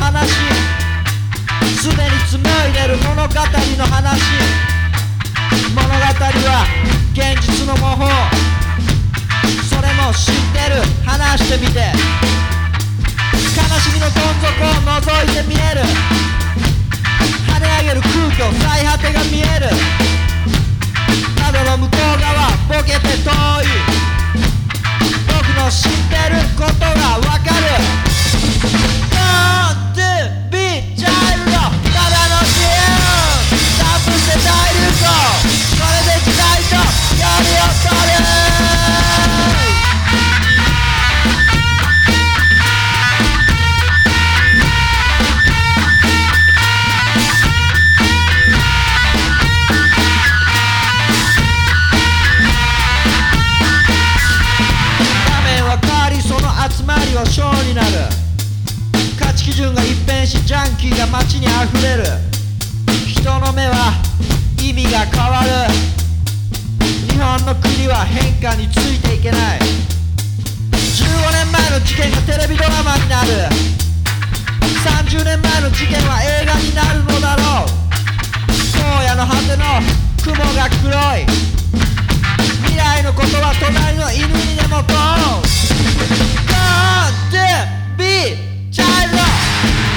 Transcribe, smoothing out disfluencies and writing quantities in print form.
話、すでに紡いでる物語の話。物語は現実の模倣、それも知ってる。話してみて。悲しみのどん底を覗いて見える。跳ね上げる空虚、最果てが見える。窓の向こう側ボケて遠い、僕の知ってることがわかる。 Don't be child、 ただの自由、タップして大流行、これで時代と距離を取る。集まりはショーになる。価値基準が一変し、ジャンキーが街にあふれる。人の目は意味が変わる。日本の国は変化についていけない。15年前の事件がテレビドラマになる。30年前の事件は映画になるのだろう。荒野の果ての雲が黒い。未来のことは隣の犬にでも問う。Don't be child。